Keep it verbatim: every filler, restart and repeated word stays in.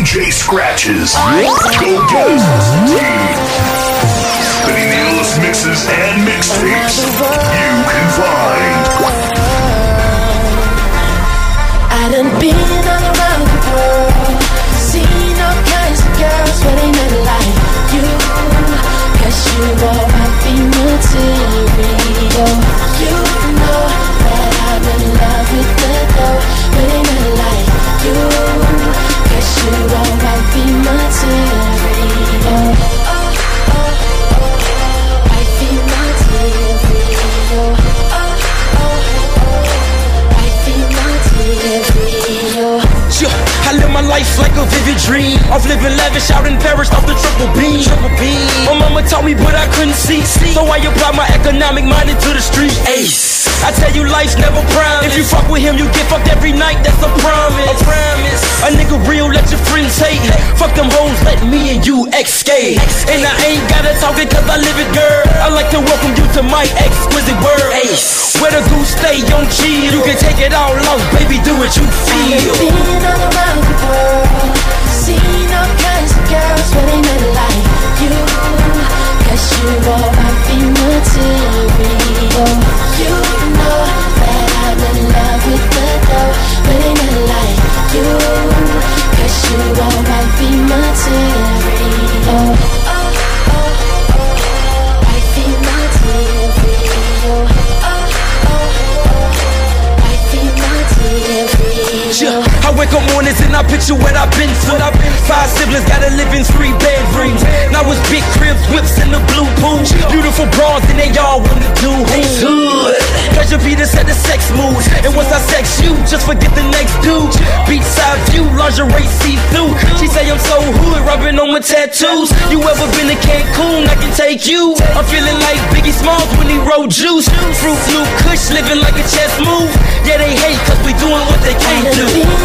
J Scratches. Go get it. Spinning the illest mixes and mixtapes you can find. I done been all around the world, seen all kinds of girls, but ain't nothing like you. Cause you are my material. You know that I'm in love with the dough, but ain't nothing like you. Cause you are my material. Oh, oh, oh, wifey material. Oh, oh, oh, wifey material. Yeah, I live my life like a vivid dream of living lavish out in Paris off the triple beam. Triple beam. My mama taught me, but I couldn't see. So I apply my economic mind into the street. Ace. I tell you, life's never promised. If you fuck with him, you get fucked every night. That's a promise. A promise. A nigga real, let your friends hate. Fuck them hoes, let me and you escape. And I ain't gotta talk it cause I live it, girl. I like to welcome you to my exquisite world. Ace. Where the goose stay on chill. You can take it all off, baby, do what you feel. All around the world, seen all kinds of girls, but ain't nothing like you. Cause you are my material. You know that I'm in love with the dough, but ain't nothing like you. Cause you are my material. Oh, oh, oh, wifey material. Oh, oh, oh, wifey material. I wake up mornings and I picture what I've been through. Five siblings gotta live in three bedrooms. Now it's big cribs, whips in the blue pool. Beautiful bras and they all wanna do good. Pleasure be to set the sex mood. And once I sex you, just forget the next dude. Beachside view, lingerie see-through. She say I'm so hood, rubbing on my tattoos. You ever been to Cancun? I can take you. I'm feeling like Biggie Smalls when he rolled juice. Fruit, new kush, living like a chess move. Yeah, they hate cause we doing what they can't do.